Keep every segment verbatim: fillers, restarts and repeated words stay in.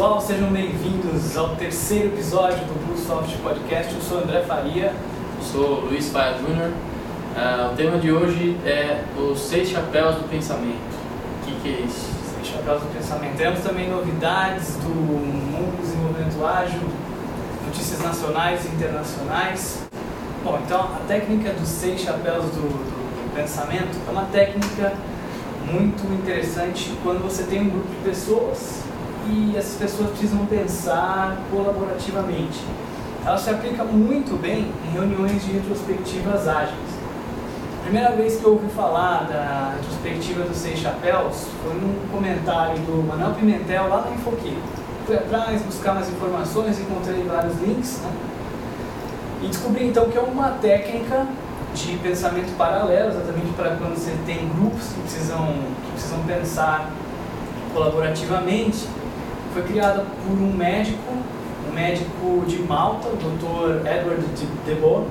pessoal, sejam bem-vindos ao terceiro episódio do BlueSoft Podcast. Eu sou André Faria. Eu sou Luiz Faia Júnior. Uh, o tema de hoje é os seis chapéus do pensamento. O que, que é isso? Seis chapéus do pensamento. Temos também novidades do mundo do desenvolvimento ágil, notícias nacionais e internacionais. Bom, então a técnica dos seis chapéus do, do pensamento é uma técnica muito interessante quando você tem um grupo de pessoas e essas pessoas precisam pensar colaborativamente. Ela se aplica muito bem em reuniões de retrospectivas ágeis. A primeira vez que eu ouvi falar da retrospectiva dos seis chapéus foi num comentário do Manuel Pimentel lá na Infoquê. Fui atrás, buscar mais informações, encontrei vários links, né? E descobri então que é uma técnica de pensamento paralelo, exatamente para quando você tem grupos que precisam, que precisam pensar colaborativamente. Foi criada por um médico, um médico de Malta, o doutor Edward de Boer,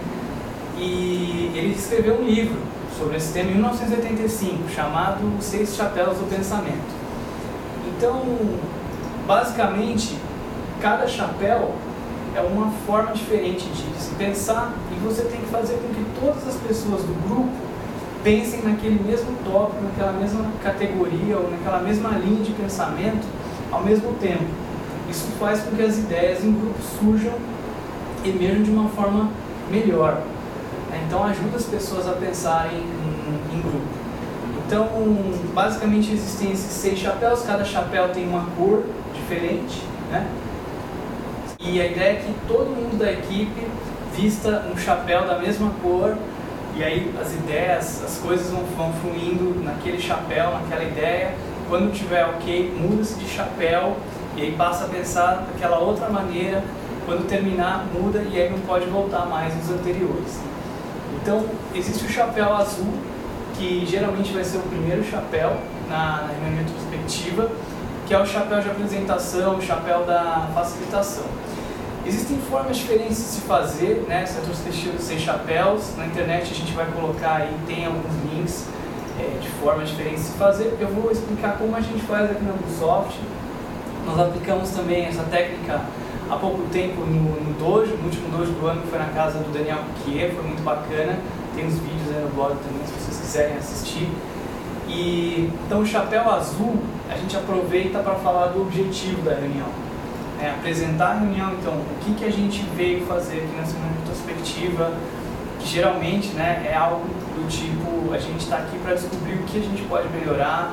e ele escreveu um livro sobre esse tema em mil novecentos e oitenta e cinco, chamado Os Seis Chapéus do Pensamento. Então, basicamente, cada chapéu é uma forma diferente de se pensar e você tem que fazer com que todas as pessoas do grupo pensem naquele mesmo tópico, naquela mesma categoria ou naquela mesma linha de pensamento ao mesmo tempo. Isso faz com que as ideias em grupo surjam e emerjam de uma forma melhor. Então ajuda as pessoas a pensarem em, em grupo. Então, basicamente existem esses seis chapéus, cada chapéu tem uma cor diferente, né? E a ideia é que todo mundo da equipe vista um chapéu da mesma cor, e aí as ideias, as coisas vão, vão fluindo naquele chapéu, naquela ideia. Quando tiver ok, muda-se de chapéu e aí passa a pensar daquela outra maneira. Quando terminar, muda e aí não pode voltar mais nos anteriores. Então, existe o chapéu azul, que geralmente vai ser o primeiro chapéu na, na reunião retrospectiva, que é o chapéu de apresentação, o chapéu da facilitação. Existem formas diferentes de se fazer, né, essa retrospectiva dos seis chapéus. Na internet a gente vai colocar aí, tem alguns links é, de formas diferentes de se fazer. Eu vou explicar como a gente faz aqui na BlueSoft. Nós aplicamos também essa técnica há pouco tempo no, no Dojo, no último Dojo do ano, que foi na casa do Daniel Kier, foi muito bacana. Tem os vídeos aí no blog também, se vocês quiserem assistir. E, então o chapéu azul a gente aproveita para falar do objetivo da reunião, né? Apresentar a reunião, então o que, que a gente veio fazer aqui nessa retrospectiva, que geralmente, né, é algo do tipo, a gente está aqui para descobrir o que a gente pode melhorar.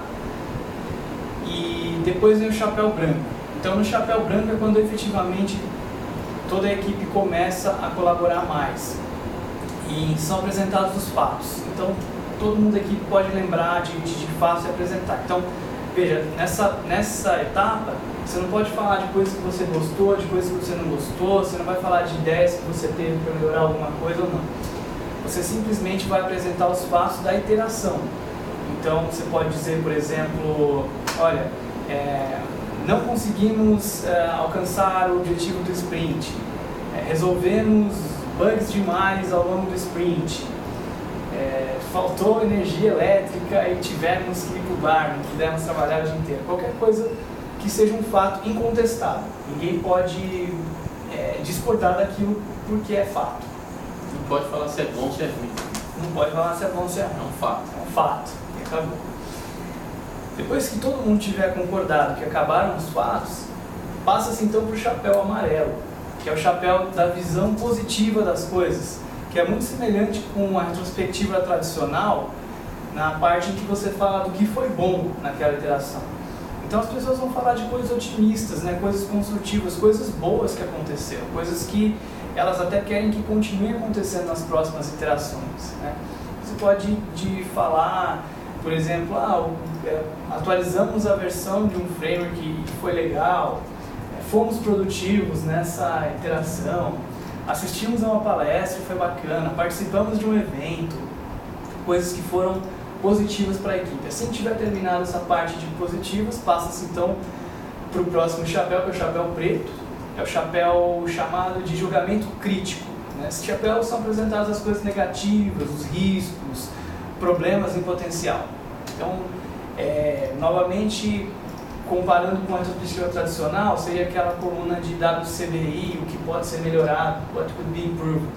E depois vem o chapéu branco. Então no chapéu branco é quando efetivamente toda a equipe começa a colaborar mais e são apresentados os fatos. Então todo mundo aqui pode lembrar de, de, de fatos e apresentar. Então, veja, nessa, nessa etapa, você não pode falar de coisas que você gostou, de coisas que você não gostou, você não vai falar de ideias que você teve para melhorar alguma coisa ou não. Você simplesmente vai apresentar os fatos da iteração. Então, você pode dizer, por exemplo, olha, é, não conseguimos é, alcançar o objetivo do sprint, é, resolvemos bugs demais ao longo do sprint, É, faltou energia elétrica e tivemos que ir para o bar, não pudemos trabalhar o dia inteiro. Qualquer coisa que seja um fato incontestável. Ninguém pode é, discordar daquilo porque é fato. Não pode falar se é bom ou se é ruim. Não pode falar se é bom ou se é ruim. É um fato. É um fato. E acabou. Depois que todo mundo tiver concordado que acabaram os fatos, passa-se então para o chapéu amarelo, que é o chapéu da visão positiva das coisas, que é muito semelhante com a retrospectiva tradicional, na parte em que você fala do que foi bom naquela interação. Então as pessoas vão falar de coisas otimistas, né, coisas construtivas, coisas boas que aconteceram, coisas que elas até querem que continuem acontecendo nas próximas interações, né. Você pode de falar, por exemplo, ah, atualizamos a versão de um framework que foi legal, fomos produtivos nessa interação, assistimos a uma palestra e foi bacana, participamos de um evento, coisas que foram positivas para a equipe. Assim que tiver terminado essa parte de positivas, passa-se então para o próximo chapéu, que é o chapéu preto, é o chapéu chamado de julgamento crítico, né? Nesse chapéu são apresentadas as coisas negativas, os riscos, problemas em potencial. Então, é, novamente, comparando com a retrospectiva tradicional, seria aquela coluna de W C B I, o que pode ser melhorado, what could be improved.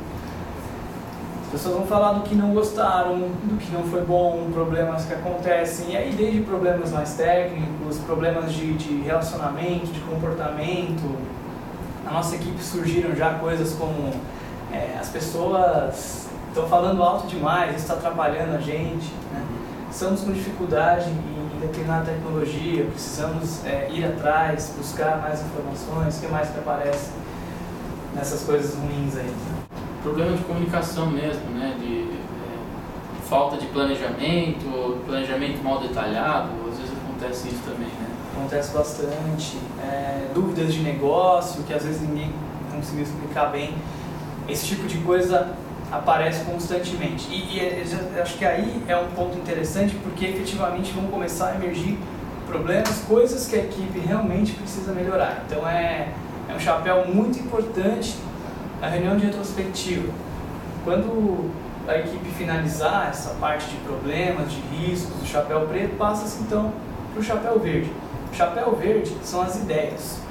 As pessoas vão falar do que não gostaram, do que não foi bom, problemas que acontecem, e aí desde problemas mais técnicos, problemas de, de relacionamento, de comportamento. Na nossa equipe surgiram já coisas como é, as pessoas estão falando alto demais, isso está atrapalhando a gente, né? Estamos com dificuldade em, em determinada tecnologia, precisamos é, ir atrás, buscar mais informações, o que mais que aparece nessas coisas ruins aí. Problema de comunicação mesmo, né? De é, falta de planejamento, planejamento mal detalhado, às vezes acontece isso também, né? Acontece bastante. É, dúvidas de negócio, que às vezes ninguém conseguiu explicar bem. Esse tipo de coisa aparece constantemente. E, e eu acho que aí é um ponto interessante, porque efetivamente vão começar a emergir problemas, coisas que a equipe realmente precisa melhorar. Então é, é um chapéu muito importante a reunião de retrospectiva. Quando a equipe finalizar essa parte de problemas, de riscos, do chapéu preto, passa-se então para o chapéu verde. O chapéu verde são as ideias.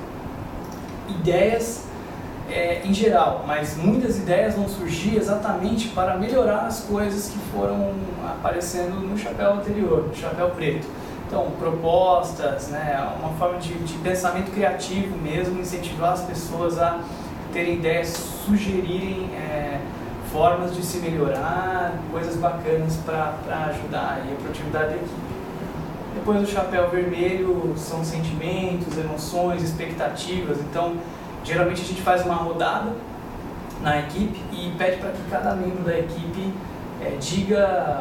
Ideias é, em geral, mas muitas ideias vão surgir exatamente para melhorar as coisas que foram aparecendo no chapéu anterior, no chapéu preto. Então, propostas, né, uma forma de, de pensamento criativo mesmo, incentivar as pessoas a terem ideias, sugerirem é, formas de se melhorar, coisas bacanas para ajudar aí a produtividade da equipe. Depois o chapéu vermelho são sentimentos, emoções, expectativas. Então, geralmente a gente faz uma rodada na equipe e pede para que cada membro da equipe é, diga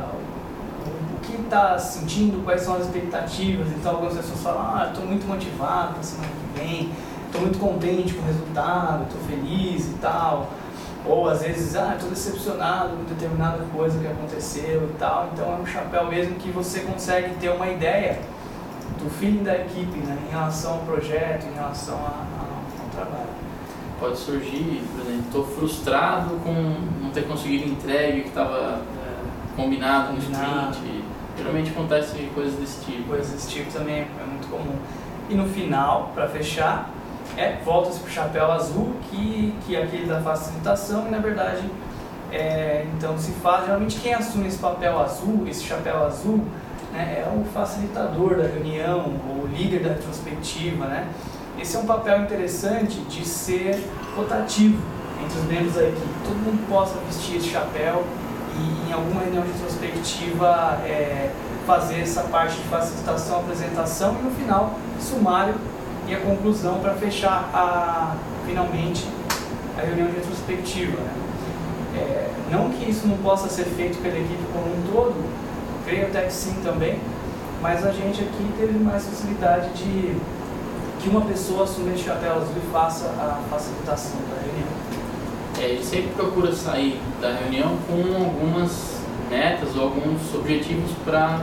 o que está sentindo, quais são as expectativas. Então, algumas pessoas falam, ah, estou muito motivado para a semana que vem, estou muito contente com o resultado, estou feliz e tal. Ou às vezes, ah, estou decepcionado com determinada coisa que aconteceu e tal. Então é um chapéu mesmo que você consegue ter uma ideia do feeling da equipe, né, em relação ao projeto, em relação a, a, ao trabalho. Pode surgir, por exemplo, estou frustrado com não ter conseguido entregue que estava é, combinado no sprint. Geralmente acontece coisas desse tipo. Coisas desse tipo também é muito comum. E no final, para fechar, É, volta-se para o chapéu azul, que, que é aquele da facilitação, e na verdade, é, então se faz, geralmente quem assume esse papel azul, esse chapéu azul, né, é o facilitador da reunião, ou o líder da retrospectiva, né? Esse é um papel interessante de ser rotativo entre os membros da equipe, todo mundo possa vestir esse chapéu e em alguma reunião de retrospectiva é, fazer essa parte de facilitação, apresentação e no final, sumário e a conclusão para fechar a, finalmente a reunião de retrospectiva, né? É, não que isso não possa ser feito pela equipe como um todo, creio até que sim também, mas a gente aqui teve mais facilidade de que uma pessoa assuma esse chapéu azul e faça a facilitação da reunião. É, a gente sempre procura sair da reunião com algumas metas ou alguns objetivos para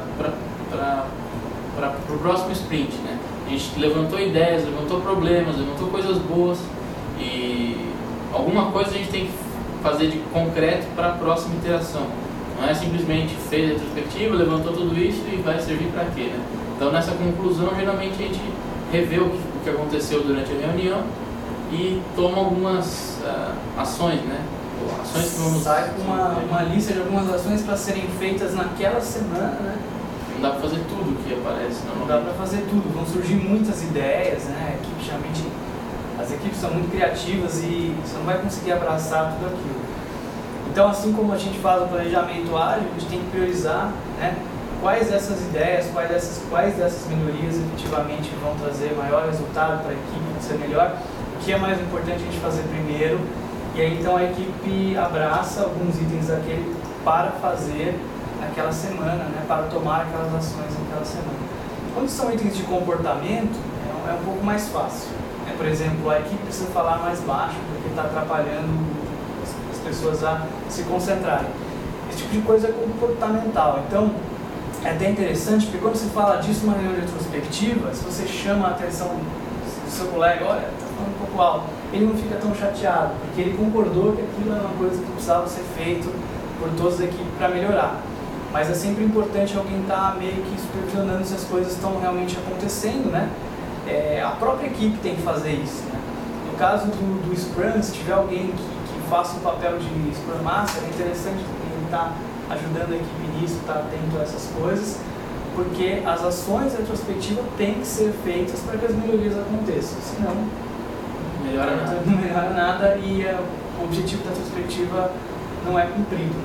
o próximo sprint, né? A gente levantou ideias, levantou problemas, levantou coisas boas e alguma coisa a gente tem que fazer de concreto para a próxima interação. Não é simplesmente fez a retrospectiva, levantou tudo isso e vai servir para quê, né? Então nessa conclusão geralmente a gente revê o que, o que aconteceu durante a reunião e toma algumas uh, ações, né? Ações que vamos... Sai com uma, uma lista de algumas ações para serem feitas naquela semana, né? Não dá para fazer tudo que aparece, não. Não dá para fazer tudo, vão surgir muitas ideias, né? A equipe, geralmente, as equipes são muito criativas e você não vai conseguir abraçar tudo aquilo. Então, assim como a gente faz o planejamento ágil, a gente tem que priorizar, né, quais dessas ideias, quais dessas, quais dessas melhorias efetivamente vão trazer maior resultado para a equipe, para ser melhor, o que é mais importante a gente fazer primeiro, e aí então a equipe abraça alguns itens daquele para fazer naquela semana, né, para tomar aquelas ações naquela semana. Quando são itens de comportamento, é um, é um pouco mais fácil. É, por exemplo, a equipe precisa falar mais baixo porque está atrapalhando as, as pessoas a se concentrarem. Esse tipo de coisa é comportamental. Então, é até interessante porque quando se fala disso numa reunião retrospectiva, se você chama a atenção do seu colega, olha, está falando um pouco alto, ele não fica tão chateado, porque ele concordou que aquilo era uma coisa que precisava ser feito por todos da equipe para melhorar. Mas é sempre importante alguém estar meio que supervisionando se as coisas estão realmente acontecendo, né? é, a própria equipe tem que fazer isso, né? No caso do, do Scrum, se tiver alguém que, que faça o papel de Scrum Master, é interessante ele estar ajudando a equipe nisso, estar atento a essas coisas, porque as ações retrospectivas têm que ser feitas para que as melhorias aconteçam, senão melhora nada. não melhora nada e uh, o objetivo da retrospectiva não é cumprido.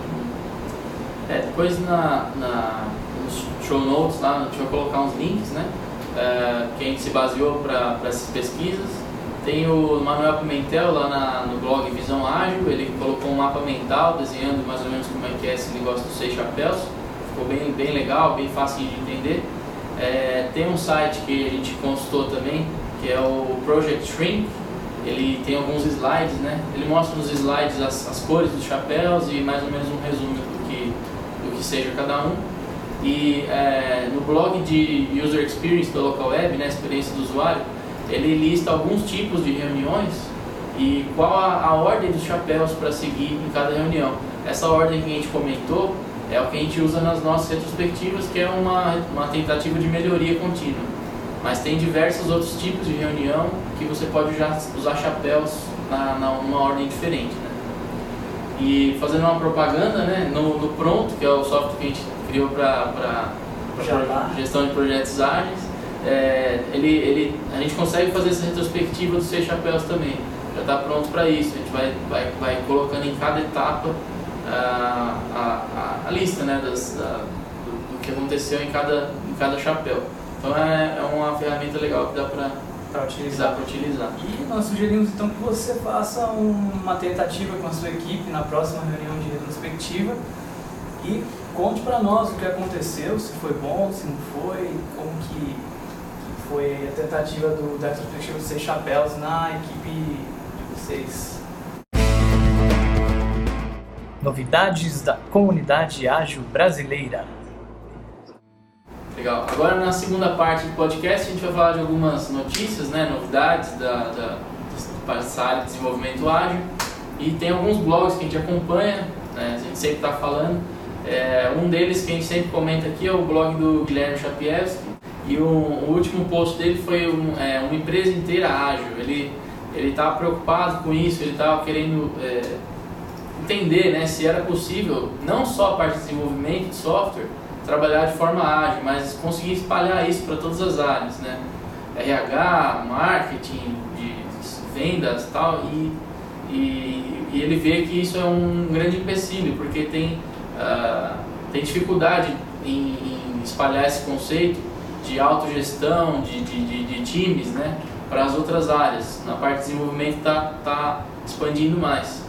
É, depois na, na, nos show notes lá, a gente vai colocar uns links, né, é, que a gente se baseou para essas pesquisas. Tem o Manuel Pimentel lá na, no blog Visão Ágil, ele colocou um mapa mental, desenhando mais ou menos como é que é esse negócio dos seis chapéus. Ficou bem, bem legal, bem fácil de entender. É, tem um site que a gente consultou também, que é o Project Shrink. Ele tem alguns slides, né? Ele mostra nos slides as, as cores dos chapéus e mais ou menos um resumo do que, do que seja cada um. E é, no blog de User Experience da Local Web, né, experiência do usuário, ele lista alguns tipos de reuniões e qual a, a ordem dos chapéus para seguir em cada reunião. Essa ordem que a gente comentou é o que a gente usa nas nossas retrospectivas, que é uma, uma tentativa de melhoria contínua. Mas tem diversos outros tipos de reunião que você pode usar, usar chapéus na, na, numa ordem diferente, né? E fazendo uma propaganda, né, no, no Pronto, que é o software que a gente criou para gestão de projetos ágeis, é, ele, ele, a gente consegue fazer essa retrospectiva dos seis chapéus também. Já está pronto para isso. A gente vai, vai, vai colocando em cada etapa a, a, a lista, né, das, da, do, do que aconteceu em cada, em cada chapéu. Então é, é uma ferramenta legal que dá para utilizar, utilizar. E nós sugerimos então que você faça uma tentativa com a sua equipe na próxima reunião de retrospectiva e conte para nós o que aconteceu, se foi bom, se não foi, como que foi a tentativa do, da retrospectiva dos seis chapéus na equipe de vocês. Novidades da comunidade ágil brasileira. Legal. Agora na segunda parte do podcast a gente vai falar de algumas notícias, né, novidades da, da, dessa área de desenvolvimento ágil, e tem alguns blogs que a gente acompanha, né, a gente sempre está falando. É, um deles que a gente sempre comenta aqui é o blog do Guilherme Chapiewski, e o, o último post dele foi um, é, uma empresa inteira ágil. Ele ele estava preocupado com isso, ele estava querendo é, entender, né, se era possível não só a parte de desenvolvimento de software trabalhar de forma ágil, mas conseguir espalhar isso para todas as áreas, né? R H, marketing, de vendas e tal, e, e, e ele vê que isso é um grande empecilho, porque tem, uh, tem dificuldade em, em espalhar esse conceito de autogestão, de, de, de, de times, né, para as outras áreas. Na parte de desenvolvimento está tá expandindo mais.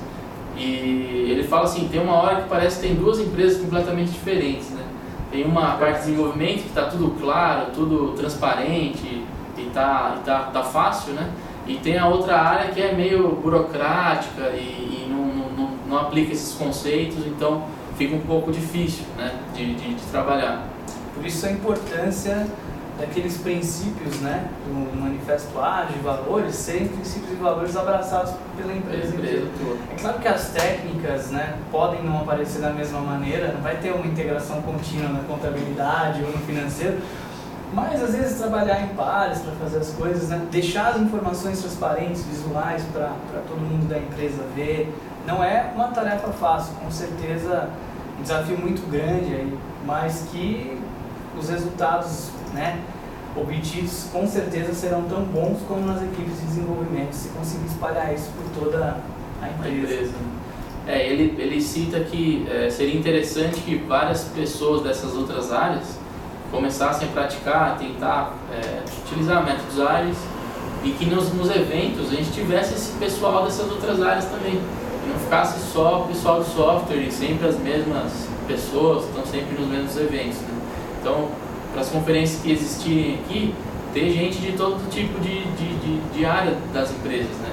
E ele fala assim, tem uma hora que parece que tem duas empresas completamente diferentes, né? Tem uma parte de desenvolvimento que está tudo claro, tudo transparente e está e tá, tá fácil, né? E tem a outra área que é meio burocrática e, e não, não, não aplica esses conceitos, então fica um pouco difícil, né, de, de, de trabalhar. Por isso a importância daqueles princípios, né, do Manifesto Ágil, de valores, serem princípios e valores abraçados pela empresa inteira. É claro que as técnicas, né, podem não aparecer da mesma maneira, não vai ter uma integração contínua na contabilidade ou no financeiro, mas às vezes trabalhar em pares para fazer as coisas, né, deixar as informações transparentes, visuais para todo mundo da empresa ver, não é uma tarefa fácil, com certeza um desafio muito grande aí, mas que os resultados, né, obtidos com certeza serão tão bons como nas equipes de desenvolvimento, se conseguir espalhar isso por toda a empresa. A empresa. É, ele, ele cita que é, seria interessante que várias pessoas dessas outras áreas começassem a praticar, a tentar é, utilizar métodos ágeis, e que nos, nos eventos a gente tivesse esse pessoal dessas outras áreas também, e não ficasse só o pessoal do software e sempre as mesmas pessoas estão sempre nos mesmos eventos, né? Então, para as conferências que existirem aqui, ter gente de todo tipo de, de, de, de área das empresas, né?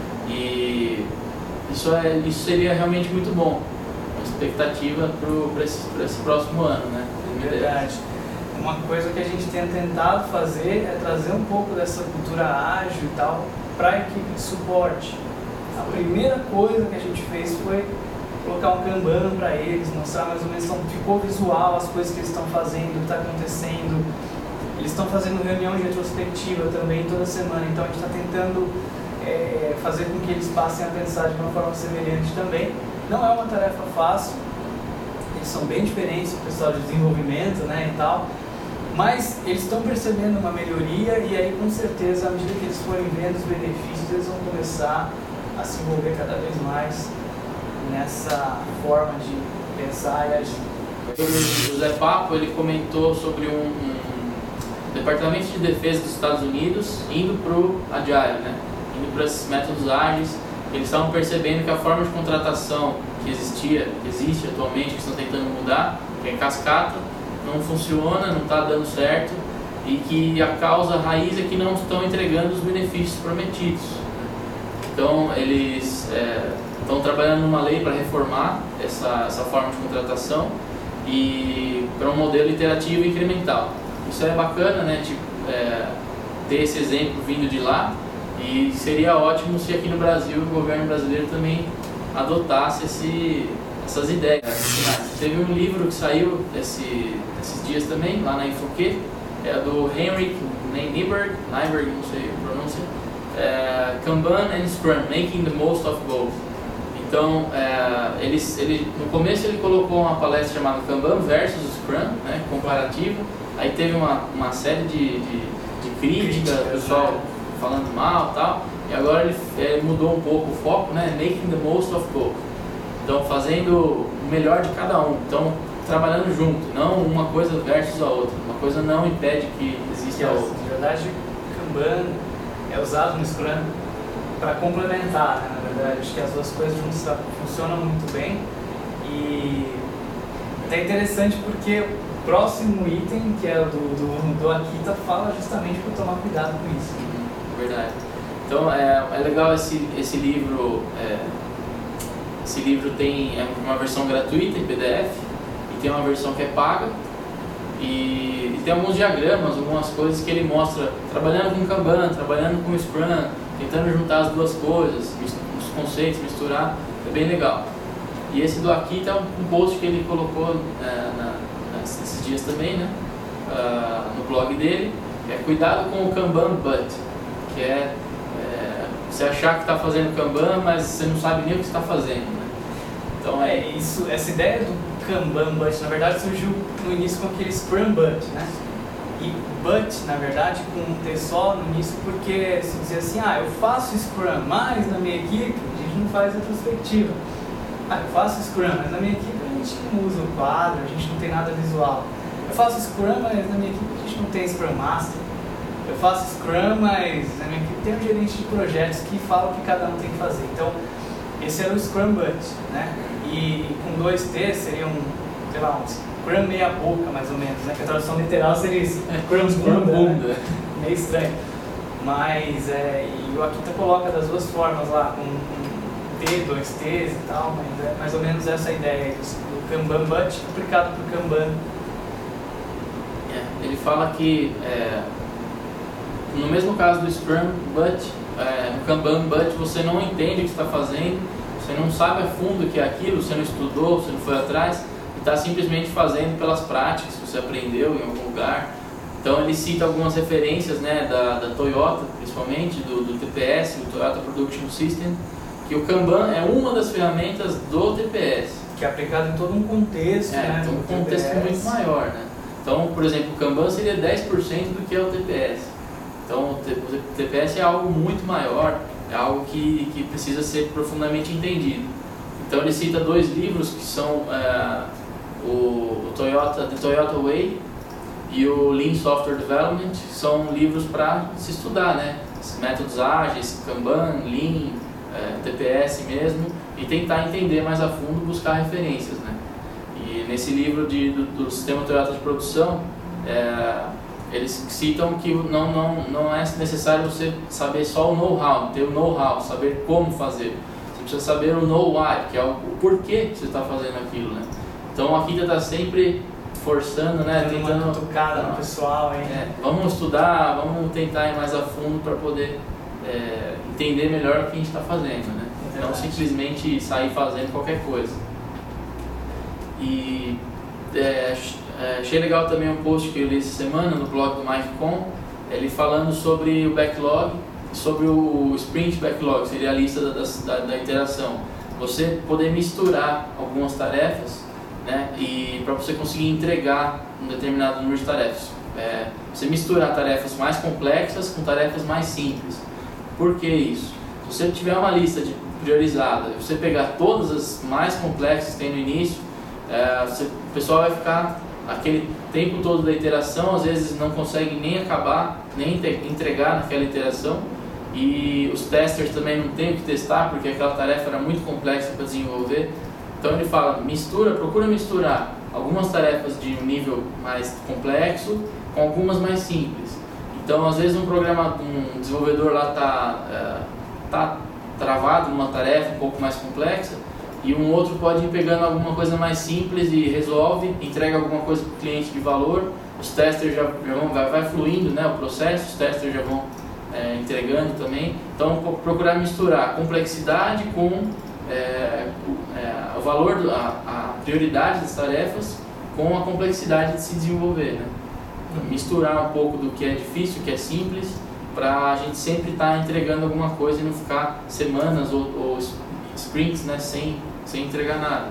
E isso, é, isso seria realmente muito bom, uma expectativa para esse, esse próximo ano, né? Verdade. Uma coisa que a gente tem tentado fazer é trazer um pouco dessa cultura ágil e tal para a equipe de suporte. A primeira coisa que a gente fez foi colocar um Kanban para eles, mostrar mais ou menos, então ficou visual as coisas que eles estão fazendo, o que está acontecendo. Eles estão fazendo reunião de retrospectiva também toda semana, então a gente está tentando é, fazer com que eles passem a pensar de uma forma semelhante também. Não é uma tarefa fácil, eles são bem diferentes do pessoal de desenvolvimento, né, e tal, mas eles estão percebendo uma melhoria e aí com certeza, à medida que eles forem vendo os benefícios, eles vão começar a se envolver cada vez mais nessa forma de pensar e agir. O José Papo, ele comentou sobre um, um Departamento de Defesa dos Estados Unidos indo para o Agile, né? Indo para esses métodos ágeis. Eles estavam percebendo que a forma de contratação que existia, que existe atualmente, que estão tentando mudar, que é cascata, não funciona, não está dando certo, e que a causa raiz é que não estão entregando os benefícios prometidos. Então eles é, estão trabalhando numa lei para reformar essa, essa forma de contratação e para um modelo iterativo e incremental. Isso é bacana, né? Tipo, é, ter esse exemplo vindo de lá, e seria ótimo se aqui no Brasil o governo brasileiro também adotasse esse, essas ideias. Teve um livro que saiu esse, esses dias também, lá na Infoque, é do Henrik Nyberg, Nyberg, não sei a pronúncia, é, Kanban and Scrum, Making the Most of Both. Então, é, ele, ele, no começo ele colocou uma palestra chamada Kanban versus Scrum, né, comparativo. Aí teve uma, uma série de, de, de críticas, o pessoal falando mal e tal, e agora ele, ele mudou um pouco o foco, né, Making the Most of Both. Então, fazendo o melhor de cada um. Então, trabalhando junto, não uma coisa versus a outra. Uma coisa não impede que exista a outra. Na verdade, o Kanban é usado no Scrum para complementar, né? Na verdade, acho que as duas coisas juntas funcionam muito bem. E é interessante porque o próximo item, que é o do, do, do Akita, fala justamente para tomar cuidado com isso. Verdade. Então, é, é legal esse, esse livro. É, esse livro tem é uma versão gratuita em P D F e tem uma versão que é paga. E, e tem alguns diagramas, algumas coisas que ele mostra trabalhando com Kanban, trabalhando com Scrum, tentando juntar as duas coisas, os conceitos, misturar, é bem legal. E esse do Akita é um, um post que ele colocou é, na, nesses dias também, né, uh, no blog dele, que é cuidado com o Kanban but, que é, é você achar que está fazendo Kanban, mas você não sabe nem o que está fazendo, né? Então é isso, essa ideia do Kanban but, na verdade surgiu no início com aquele Scrum but, né? E but, na verdade, com um T só no início, porque se dizer assim, ah, eu faço Scrum, mas na minha equipe a gente não faz retrospectiva. Ah, eu faço Scrum, mas na minha equipe a gente não usa o quadro, a gente não tem nada visual. Eu faço Scrum, mas na minha equipe a gente não tem Scrum Master. Eu faço Scrum, mas na minha equipe tem um gerente de projetos que fala o que cada um tem que fazer. Então, esse era o Scrum but, né? E com dois T seria um, sei lá, um Scrum meia boca, mais ou menos, né? Que a tradução literal seria isso, Scrum bunda, né? Meio estranho. Mas, é, e o Akita coloca das duas formas lá, com, com T, dois T's e tal, mas é mais ou menos essa a ideia aí, do Kanban but aplicado para o Kanban. É, ele fala que, é, no mesmo caso do Scrum but, é, no Kanban but você não entende o que está fazendo, você não sabe a fundo o que é aquilo, você não estudou, você não foi atrás, e está simplesmente fazendo pelas práticas que você aprendeu em algum lugar. Então ele cita algumas referências, né, da, da Toyota, principalmente, do, do T P S, do Toyota Production System, que o Kanban é uma das ferramentas do T P S. Que é aplicado em todo um contexto, é, né? Então um contexto muito maior, né? Então, por exemplo, o Kanban seria dez por cento do que é o T P S. Então o T P S é algo muito maior, é algo que, que precisa ser profundamente entendido. Então ele cita dois livros que são é, o, o Toyota, The Toyota Way e o Lean Software Development, que são livros para se estudar, né? Métodos ágeis, Kanban, Lean, é, T P S mesmo, e tentar entender mais a fundo, buscar referências, né? E nesse livro de, do, do sistema Toyota de produção, é, eles citam que não, não, não é necessário você saber só o know-how, ter o know-how, saber como fazer. Você precisa saber o know-why, que é o, o porquê que você está fazendo aquilo, né? Então a Akita está sempre forçando, né? Dando tentando uma cutucada no pessoal, hein? É, vamos estudar, vamos tentar ir mais a fundo para poder é, entender melhor o que a gente está fazendo, né? É Não simplesmente sair fazendo qualquer coisa. E é, É, achei legal também um post que eu li essa semana no blog do Mike Com, ele falando sobre o backlog, sobre o sprint backlog, seria a lista da, da, da interação. Você poder misturar algumas tarefas, né, e para você conseguir entregar um determinado número de tarefas. É, você misturar tarefas mais complexas com tarefas mais simples. Por que isso? Se você tiver uma lista de priorizada, você pegar todas as mais complexas que tem no início, é, você, o pessoal vai ficar aquele tempo todo da iteração, às vezes não consegue nem acabar, nem entregar naquela iteração, e os testers também não têm o que testar porque aquela tarefa era muito complexa para desenvolver. Então ele fala, mistura, procura misturar algumas tarefas de um nível mais complexo com algumas mais simples. Então às vezes um programa, um desenvolvedor lá está é, tá travado numa tarefa um pouco mais complexa, e um outro pode ir pegando alguma coisa mais simples e resolve, entrega alguma coisa para o cliente de valor, os testers já, já vão, vai, vai fluindo, né, o processo, os testers já vão é, entregando também. Então procurar misturar a complexidade com é, é, o valor, a, a prioridade das tarefas com a complexidade de se desenvolver, né? Misturar um pouco do que é difícil, o que é simples, para a gente sempre estar tá entregando alguma coisa e não ficar semanas ou, ou sprints, né, sem sem entregar nada.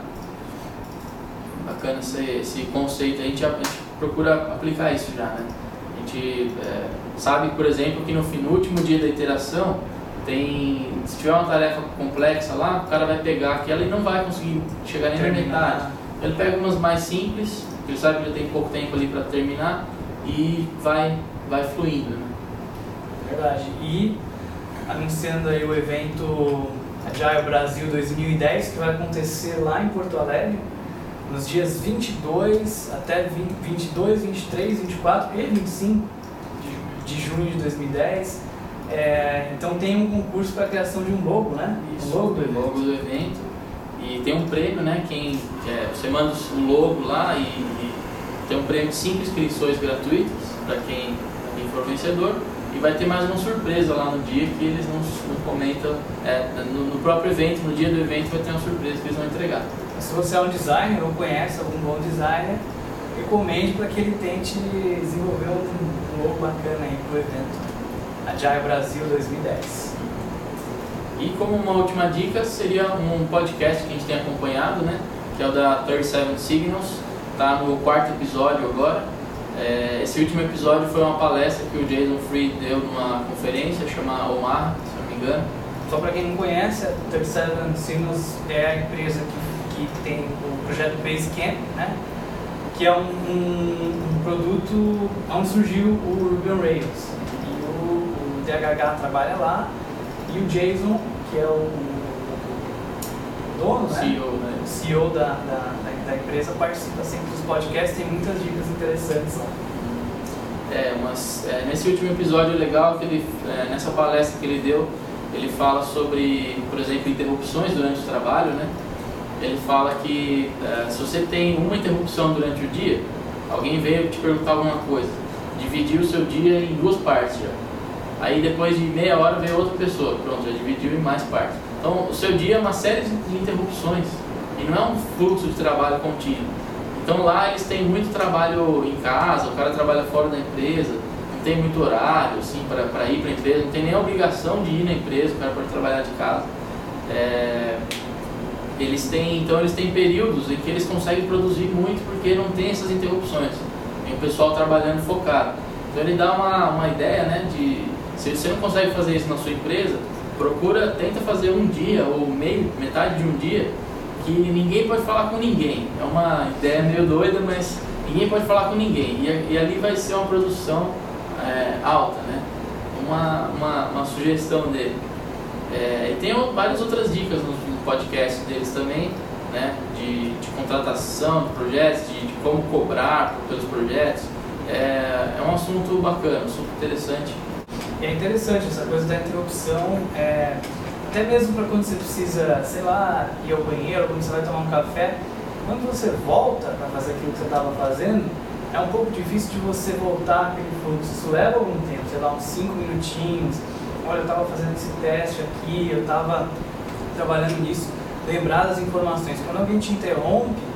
Bacana esse, esse conceito, a gente, a gente procura aplicar isso já, né? A gente é, sabe, por exemplo, que no, no último dia da iteração, tem, se tiver uma tarefa complexa lá, o cara vai pegar aquela e não vai conseguir chegar nem na metade. Ele pega umas mais simples, ele sabe que ele tem pouco tempo ali para terminar, e vai, vai fluindo, né? Verdade. E anunciando aí o evento Agile Brasil dois mil e dez, que vai acontecer lá em Porto Alegre, nos dias vinte e dois até vinte e dois, vinte e três, vinte e quatro e vinte e cinco de, de junho de dois mil e dez. É, então tem um concurso para a criação de um logo, né? Isso, um logo do evento. logo do evento. E tem um prêmio, né? Quem, é, você manda o logo lá e, e tem um prêmio de cinco inscrições gratuitas para quem, quem for vencedor. E vai ter mais uma surpresa lá no dia que eles não, não comentam, é, no, no próprio evento, no dia do evento vai ter uma surpresa que eles vão entregar. Se você é um designer ou conhece algum bom designer, recomende para que ele tente desenvolver um, um logo bacana aí para o evento Agile Brasil dois mil e dez. E como uma última dica, seria um podcast que a gente tem acompanhado, né, que é o da trinta e sete Signals, está no quarto episódio agora. É, esse último episódio foi uma palestra que o Jason Fried deu numa conferência chamada Omaha, se não me engano. Só para quem não conhece, a trinta e sete Signals é a empresa que, que tem o projeto Basecamp, né? Que é um, um, um produto onde surgiu o Ruby on Rails. E o, o D H H trabalha lá, e o Jason, que é o, o dono, né? C E O, né? O C E O da, da, da empresa, participa sempre dos podcasts, tem muitas dicas interessantes lá. É, mas é, nesse último episódio legal, que ele, é, nessa palestra que ele deu, ele fala sobre, por exemplo, interrupções durante o trabalho, né? Ele fala que é, se você tem uma interrupção durante o dia, alguém veio te perguntar alguma coisa, dividiu o seu dia em duas partes já. Aí depois de meia hora veio outra pessoa, pronto, já dividiu em mais partes. Então o seu dia é uma série de interrupções e não é um fluxo de trabalho contínuo. Então lá eles têm muito trabalho em casa, o cara trabalha fora da empresa, não tem muito horário assim, para ir para a empresa, não tem nem a obrigação de ir na empresa, o cara pode trabalhar de casa. É, eles têm, então eles têm períodos em que eles conseguem produzir muito porque não tem essas interrupções, tem o pessoal trabalhando focado. Então ele dá uma, uma ideia, né, de se você não consegue fazer isso na sua empresa, procura, tenta fazer um dia ou meio, metade de um dia que ninguém pode falar com ninguém. É uma ideia meio doida, mas ninguém pode falar com ninguém. E, e ali vai ser uma produção é, alta, né? Uma, uma, uma sugestão dele. É, e tem várias outras dicas no, no podcast deles também, né? De, de contratação de projetos, de, de como cobrar pelos projetos. É, é um assunto bacana, um assunto interessante. E é interessante essa coisa da interrupção, é, até mesmo para quando você precisa, sei lá, ir ao banheiro, quando você vai tomar um café, quando você volta para fazer aquilo que você estava fazendo, é um pouco difícil de você voltar aquele fluxo. Isso leva algum tempo, sei lá, uns cinco minutinhos. Olha, eu estava fazendo esse teste aqui, eu estava trabalhando nisso, lembrar das informações. Quando alguém te interrompe,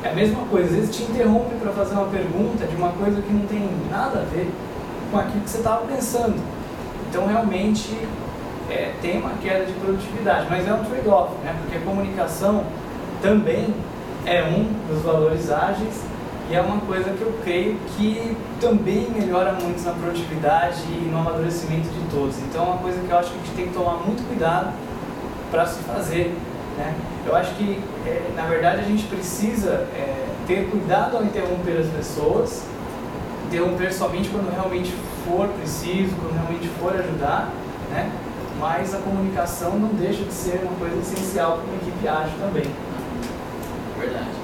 É a mesma coisa, às vezes te interrompe para fazer uma pergunta de uma coisa que não tem nada a ver com aquilo que você estava pensando. Então, realmente, é, tem uma queda de produtividade, mas é um trade-off, né? Porque a comunicação também é um dos valores ágeis e é uma coisa que eu creio que também melhora muito na produtividade e no amadurecimento de todos. Então, é uma coisa que eu acho que a gente tem que tomar muito cuidado para se fazer, né? Eu acho que, é, na verdade, a gente precisa é, ter cuidado ao interromper as pessoas, interromper somente quando realmente for preciso, quando realmente for ajudar, né? Mas a comunicação não deixa de ser uma coisa essencial para uma equipe ágil também. Verdade.